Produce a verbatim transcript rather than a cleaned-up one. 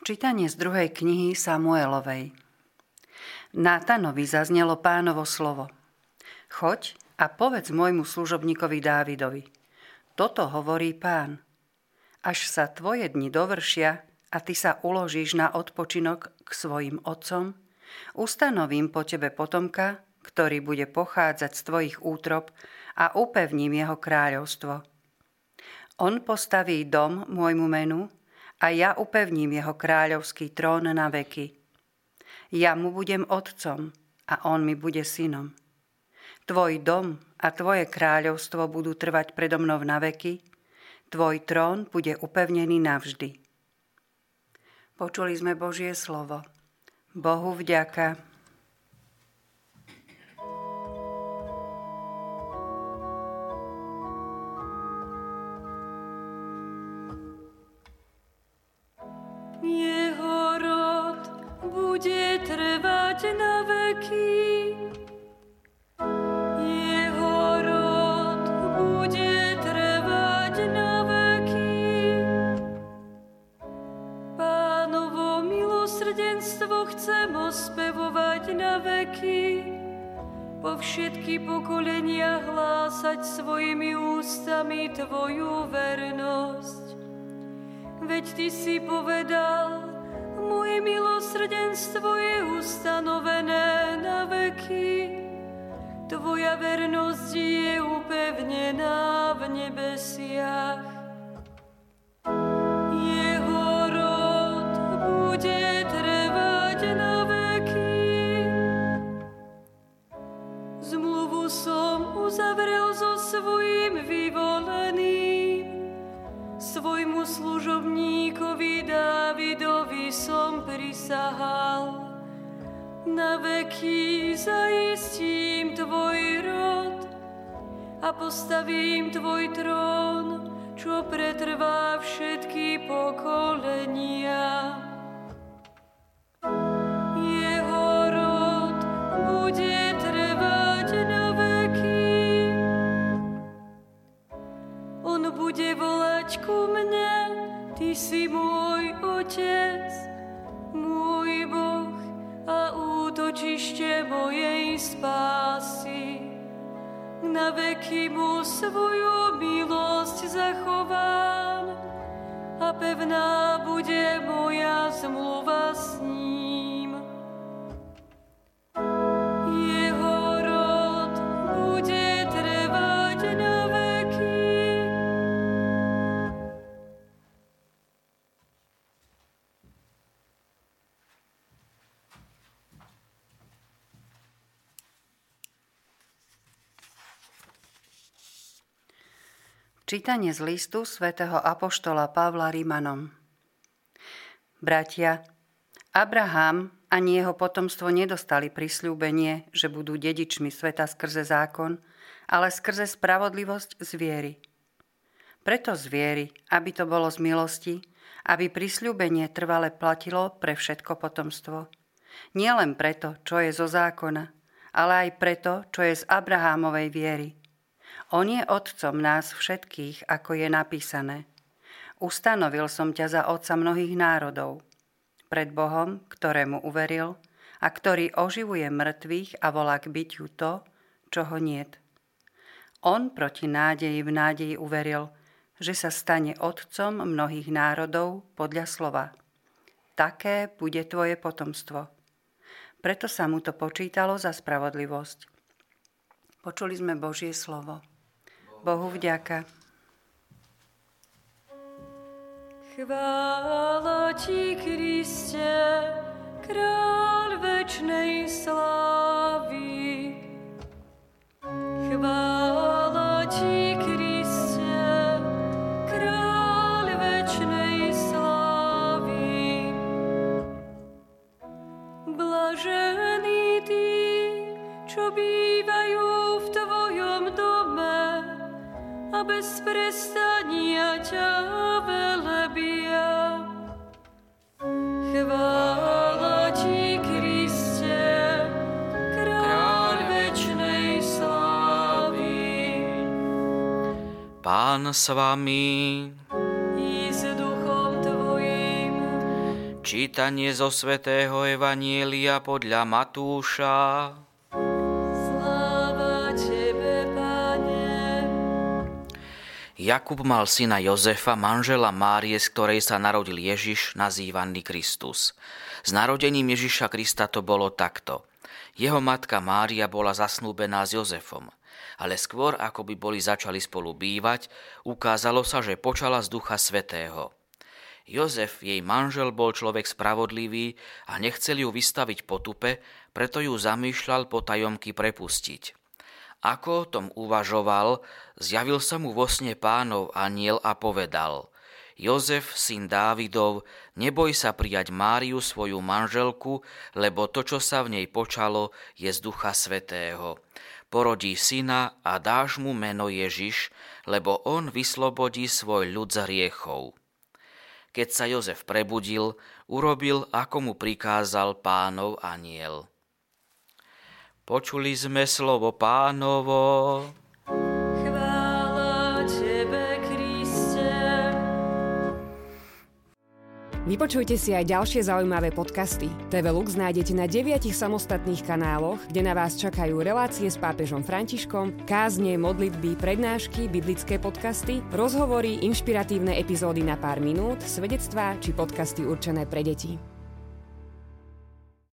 Čítanie z druhej knihy Samuelovej. Nátanovi zaznelo Pánovo slovo. Choď a povedz môjmu služobníkovi Dávidovi. Toto hovorí Pán. Až sa tvoje dni dovršia a ty sa uložíš na odpočinok k svojim otcom, ustanovím po tebe potomka, ktorý bude pochádzať z tvojich útrob a upevním jeho kráľovstvo. On postaví dom môjmu menu a ja upevním jeho kráľovský trón na veky. Ja mu budem otcom a on mi bude synom. Tvoj dom a tvoje kráľovstvo budú trvať predo mnou na veky, tvoj trón bude upevnený navždy. Počuli sme Božie slovo. Bohu vďaka. Jeho rod bude trvať na veky. Jeho rod bude trvať na veky. Pánovo milosrdenstvo chcem ospevovať na veky. Po všetky pokolenia hlásať svojimi ústami tvoju vernosť. Veď ty si povedal, moje milosrdenstvo je ustanovené na veky. Tvoja vernosť je upevnená v nebesiach. Jeho rod bude trvať na veky. Zmluvu som uzavrel so svojím vyvoleným, svojmu služobníkovi Dávidovi som prisahal. Na veky zaistím tvoj rod a postavím tvoj trón, čo pretrvá všetky pokolenia. Jeho rod bude trvať na veky. On bude volať ku mne, ty si môj Otec, môj Boh a útočište mojej spásy. Na veky mu svoju milosť zachovám a pevná bude moja zmluva s ním. Jeho rod bude trvať na veky. Čítanie z listu svätého apoštola Pavla Rimanom. Bratia, Abraham ani jeho potomstvo nedostali prisľúbenie, že budú dedičmi sveta skrze zákon, ale skrze spravodlivosť z viery. Preto z viery, aby to bolo z milosti, aby prisľúbenie trvale platilo pre všetko potomstvo. Nie len preto, čo je zo zákona, ale aj preto, čo je z Abrahámovej viery. On je otcom nás všetkých, ako je napísané. Ustanovil som ťa za otca mnohých národov. Pred Bohom, ktorému uveril a ktorý oživuje mŕtvych a volá k bytiu to, čo ho niet. On proti nádeji v nádeji uveril, že sa stane otcom mnohých národov podľa slova. Také bude tvoje potomstvo. Preto sa mu to počítalo za spravodlivosť. Počuli sme Božie slovo. Bohu vďaka. Chvála ti, Kriste, kráľ večnej slávy. Chvála ti, Kriste, kráľ večnej slávy. Blažení tí, čo bývajú v tvojom dome a bez prestania ťa velebia. Chvála ti, Kriste, kráľ večnej slávy. Pán s vami. I s duchom tvojim. Čítanie zo svätého Evanjelia podľa Matúša. Sláva Tebe, Pane. Jakub mal syna Jozefa, manžela Márie, z ktorej sa narodil Ježiš, nazývaný Kristus. S narodením Ježiša Krista to bolo takto. Jeho matka Mária bola zasnúbená s Jozefom, ale skôr, ako by boli začali spolu bývať, ukázalo sa, že počala z Ducha Svätého. Jozef, jej manžel, bol človek spravodlivý a nechcel ju vystaviť potupe, preto ju zamýšľal potajomky prepustiť. Ako o tom uvažoval, zjavil sa mu vo sne Pánov anjel a povedal: Jozef, syn Dávidov, neboj sa prijať Máriu, svoju manželku, lebo to, čo sa v nej počalo, je z Ducha Svätého. Porodí syna a dáš mu meno Ježiš, lebo on vyslobodí svoj ľud z hriechov. Keď sa Jozef prebudil, urobil, ako mu prikázal Pánov anjel. Počuli sme slovo Pánovo. Chvála Tebe, Kriste. Vypočujte si aj ďalšie zaujímavé podcasty. té vé Lux nájdete na deviatich samostatných kanáloch, kde na vás čakajú relácie s pápežom Františkom, kázne, modlitby, prednášky, biblické podcasty, rozhovory, inšpiratívne epizódy na pár minút, svedectvá či podcasty určené pre deti.